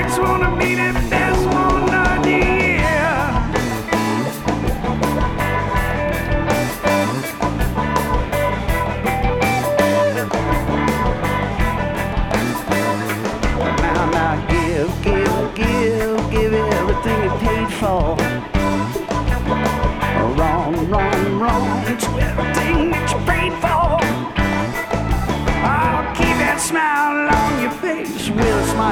just wanna be the best one of the year. Now, give everything you paid for. Wrong, it's everything that you paid for. I'll keep that smile on your face with a smile.